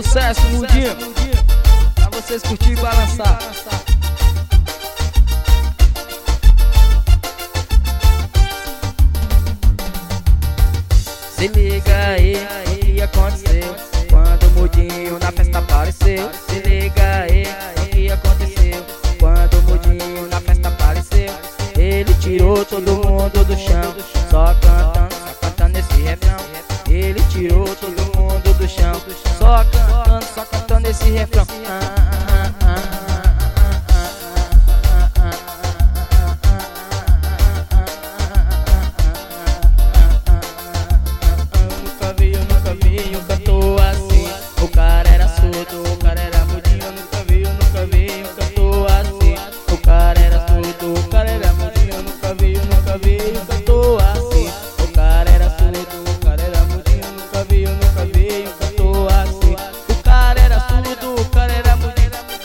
sucesso, mudinho, pra vocês curtir e balançar. Se liga aí, o que aconteceu quando o mudinho na festa apareceu. Se liga aí, o que aconteceu quando o mudinho na festa apareceu. Ele tirou todo mundo do chão, só cantando esse refrão. Ele tirou todo mundo do chão, só cantando esse refrão. Eu cantou assim, o cara era surdo, o cara era mudinho. Eu nunca vi um cantor assim. O cara era surdo, o cara era mudinho. Eu nunca vi um cantor assim. O cara era surdo, o cara era mudinho. Eu nunca vi um cantor assim. O cara era surdo, o cara era mudinho.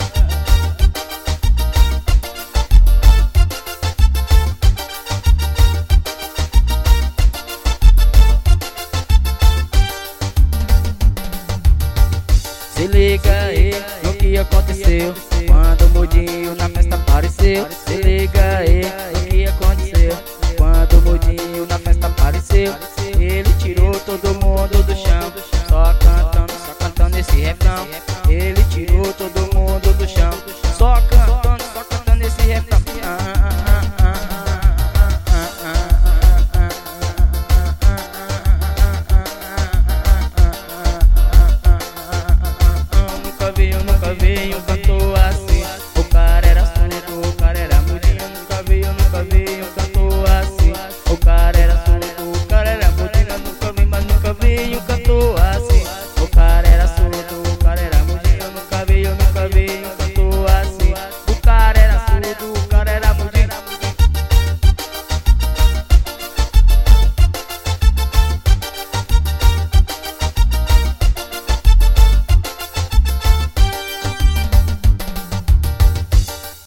Se liga aí no que aconteceu quando o mudinho na festa apareceu. Se liga aí